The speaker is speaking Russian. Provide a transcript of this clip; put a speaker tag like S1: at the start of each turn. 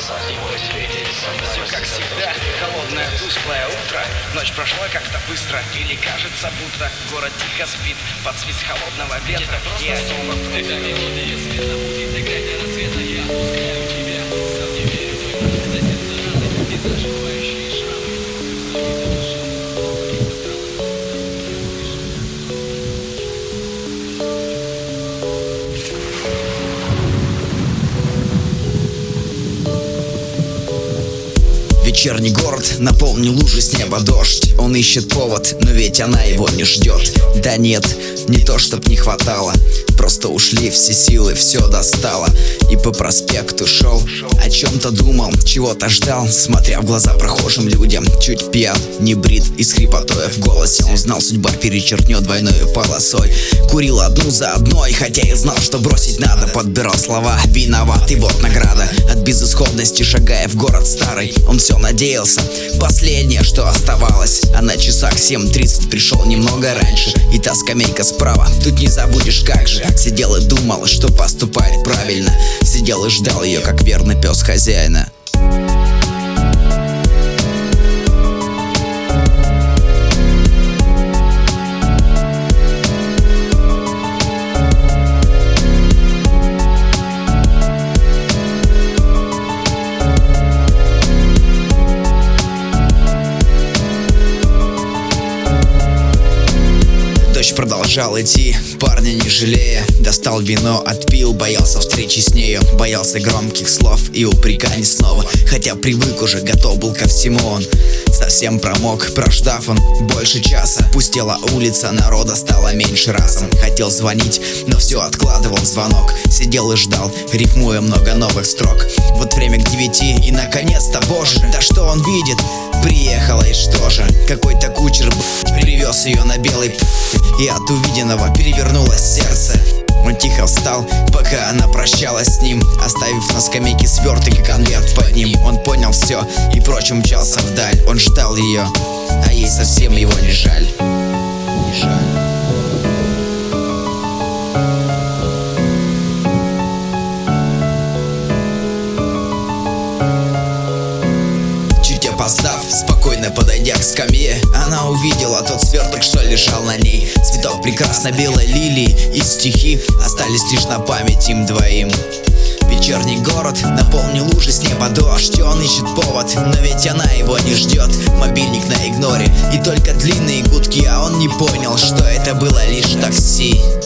S1: Все как всегда, холодное, тусклое утро. Ночь прошла как-то быстро, или кажется, будто город тихо спит под свист холодного ветра.
S2: Когда мелодия света будет играть до рассвета, я отпускаю тебя. Сам не верю в это, за сердце раны и заживающие шрамы. Забита душа, снова каким-то странным
S3: Вечерний город наполнил лужи с неба дождь. Он ищет повод, но ведь она его не ждет. Да нет, не то чтоб не хватало, просто ушли все силы, все достало. И по проспекту шел, о чем-то думал, чего-то ждал, смотря в глаза прохожим людям. Чуть пьян, не брит и с хрипотой в голосе. Он знал, судьба перечеркнет двойной полосой. Курил одну за одной, хотя и знал, что бросить надо. Подбирал слова, виноват, и вот награда. От безысходности шагая в город старый, он все надеялся, последнее, что оставалось. А на часах 7:30 пришел немного раньше. И та скамейка справа, тут не забудешь как же. Сидел и думал, что поступает правильно. Сидел и ждал ее, как верный пес хозяина. Дождь продолжал идти, парня не жалея. Достал вино, отпил, боялся встречи с нею. Боялся громких слов и упреканий снова. Хотя привык уже, готов был ко всему он. Совсем промок, прождав он больше часа. Пустела улица, народа стало меньше разом. Хотел звонить, но все откладывал звонок. Сидел и ждал, рифмуя много новых строк. Вот время к 9 и наконец-то, боже, да что он видит? Приехала и что же? Какой-то кучер привез ее на белый и от увиденного перевернулось сердце. Он тихо встал, пока она прощалась с ним, оставив на скамейке сверток и конверт под ним. Он понял все и прочь умчался вдаль. Он ждал ее, а ей совсем его не жаль. Не жаль. Опоздав, спокойно подойдя к скамье, она увидела тот сверток, что лежал на ней. Цветок прекрасно белой лилии и стихи остались лишь на память им двоим. Вечерний город наполнил лужи с неба дождь. Он ищет повод, но ведь она его не ждет. Мобильник на игноре и только длинные гудки, а он не понял, что это было лишь такси.